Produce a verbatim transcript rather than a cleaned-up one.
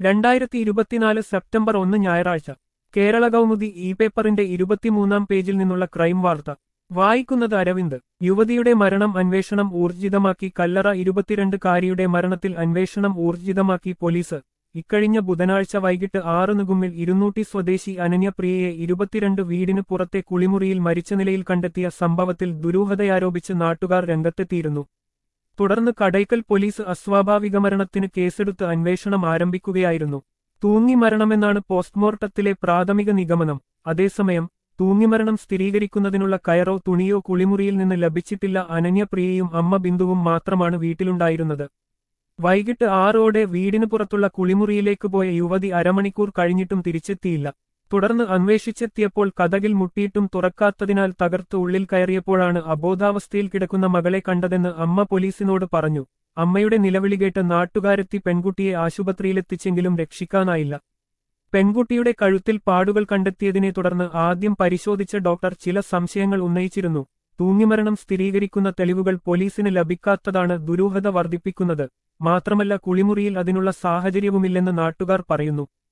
രണ്ടായിരത്തി ഇരുപത്തിനാല് സെപ്റ്റംബർ ഒന്ന് ഞായറാഴ്ച കേരള കൗമുദി ഇ പേപ്പറിന്റെ ഇരുപത്തിമൂന്നാം പേജിൽ നിന്നുള്ള ക്രൈം വാർത്ത വായിക്കുന്നത് അരവിന്ദ്. യുവതിയുടെ മരണം അന്വേഷണം ഊർജിതമാക്കി കല്ലറ ഇരുപത്തിരണ്ടുകാരിയുടെ മരണത്തിൽ അന്വേഷണം ഊർജിതമാക്കി പോലീസ്. ഇക്കഴിഞ്ഞ ബുധനാഴ്ച വൈകിട്ട് ആറിന് ഗുമ്മിൽ ഇരുന്നൂറ്റി സ്വദേശി അനന്യപ്രിയയെ ഇരുപത്തിരണ്ട് വീടിന് പുറത്തെ കുളിമുറിയിൽ മരിച്ച നിലയിൽ കണ്ടെത്തിയ സംഭവത്തിൽ ദുരൂഹതയാരോപിച്ച് നാട്ടുകാർ രംഗത്തെത്തിയിരുന്നു. തുടർന്ന് കടയ്ക്കൽ പോലീസ് അസ്വാഭാവിക മരണത്തിന് കേസെടുത്ത് അന്വേഷണം ആരംഭിക്കുകയായിരുന്നു. തൂങ്ങിമരണമെന്നാണ് പോസ്റ്റ്മോർട്ടത്തിലെ പ്രാഥമിക നിഗമനം. അതേസമയം തൂങ്ങിമരണം സ്ഥിരീകരിക്കുന്നതിനുള്ള കയറോ തുണിയോ കുളിമുറിയിൽ നിന്ന് ലഭിച്ചിട്ടില്ല. അനന്യപ്രിയയും അമ്മ ബിന്ദുവും മാത്രമാണ് വീട്ടിലുണ്ടായിരുന്നത്. വൈകിട്ട് ആറോടെ വീടിന് പുറത്തുള്ള കുളിമുറിയിലേക്ക് പോയ യുവതി അരമണിക്കൂർ കഴിഞ്ഞിട്ടും തിരിച്ചെത്തിയില്ല. തുടർന്ന് അന്വേഷിച്ചെത്തിയപ്പോൾ കതകിൽ മുട്ടിയിട്ടും തുറക്കാത്തതിനാൽ തകർത്ത് ഉള്ളിൽ കയറിയപ്പോഴാണ് അബോധാവസ്ഥയിൽ കിടക്കുന്ന മകളെ കണ്ടതെന്ന് അമ്മ പോലീസിനോട് പറഞ്ഞു. അമ്മയുടെ നിലവിളി കേട്ട് നാട്ടുകാരെത്തി പെൺകുട്ടിയെ ആശുപത്രിയിലെത്തിച്ചെങ്കിലും രക്ഷിക്കാനായില്ല. പെൺകുട്ടിയുടെ കഴുത്തിൽ പാടുകൾ കണ്ടെത്തിയതിനെ തുടർന്ന് ആദ്യം പരിശോധിച്ച ഡോക്ടർ ചില സംശയങ്ങൾ ഉന്നയിച്ചിരുന്നു. തൂങ്ങിമരണം സ്ഥിരീകരിക്കുന്ന തെളിവുകൾ പോലീസിന് ലഭിക്കാത്തതാണ് ദുരൂഹത വർദ്ധിപ്പിക്കുന്നത്. മാത്രമല്ല കുളിമുറിയിൽ അതിനുള്ള സാഹചര്യവുമില്ലെന്ന് നാട്ടുകാർ പറയുന്നു.